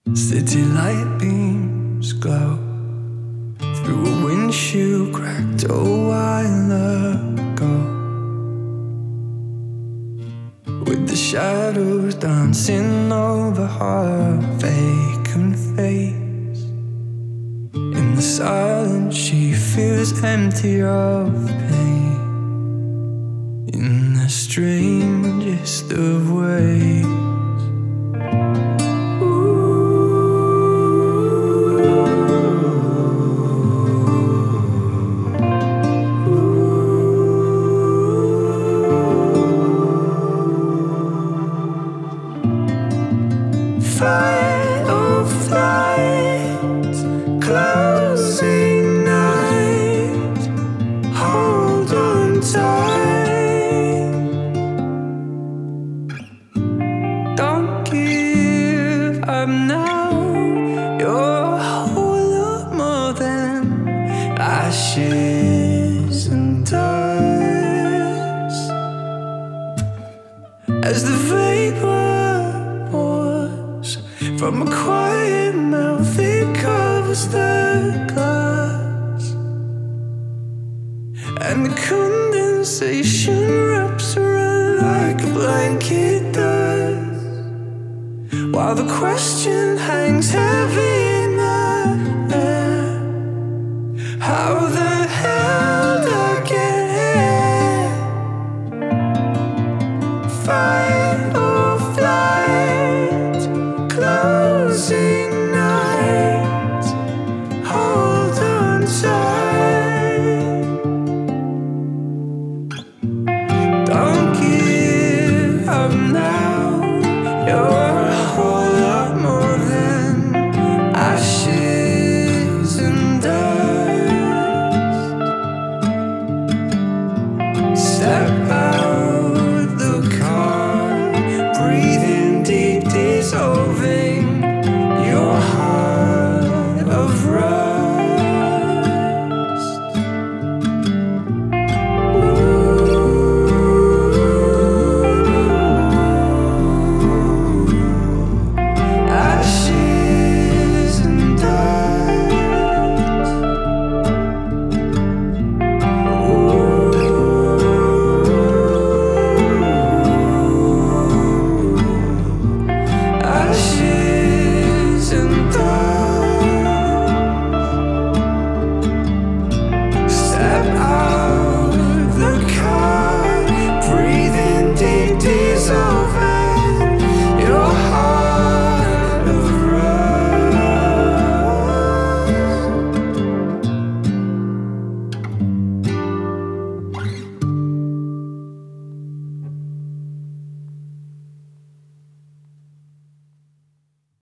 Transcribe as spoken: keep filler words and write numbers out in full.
City light beams glow through a windshield cracked a while ago, with the shadows dancing over her vacant face. In the silence she feels empty of pain, in the strangest of ways. Fight or flight, closing night, hold on tight. Don't give up now, you're a whole lot more than ashes and dust. As the vapor from a quiet mouth, it covers the glass, and the condensation wraps around like a blanket does, while the question hangs heavy in the air. How